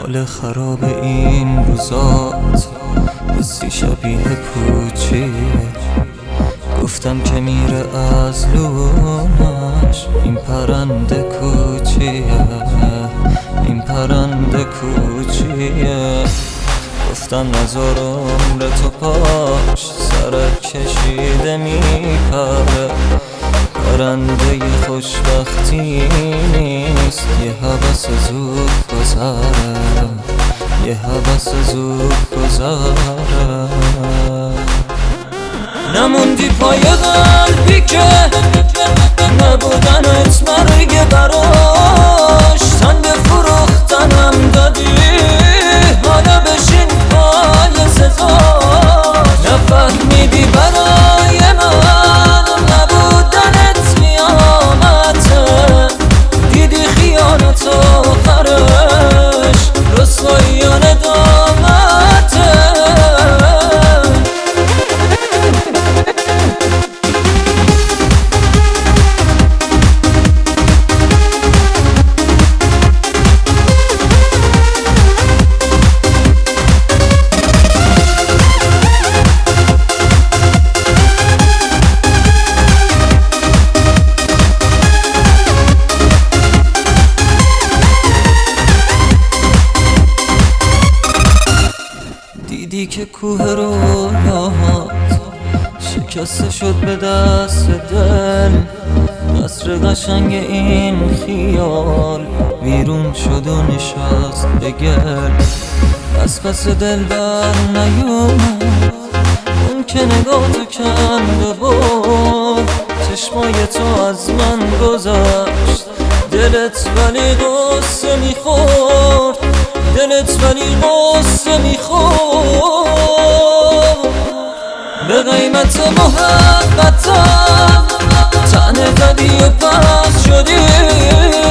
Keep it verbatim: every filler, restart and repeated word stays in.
حال خراب این روزات حسی شبیه پوچیه. گفتم که میره از لونش این پرنده کوچیه، این پرنده کوچیه. گفتم نزار عمر تو پاش سرک کشیده میپره. پرنده خوشبختی نیست، یه هوس زود گذره، یه هوس زود گذره. نموندی پای قلبی که نبودنت مرگ براش. تن به فروختنم دادی حالا بشین پای سزاش. نفهمیدی برای من نبودنت قیامته. دیدی خیانت آخرش رسوایان دامته. دیدی که کوه رویاهات شکسته شد به دست دل. قصر قشنگ این خیال ویرون شد و نشست به گل. از پس دل بر نیومد اون که نگاه تو کنده بود. چشمای تو از من گذشت دلت ولی قصه میخورد، دلت ولی قصه میخورد. به قیمت محبتم تنه دادی و پس شدی.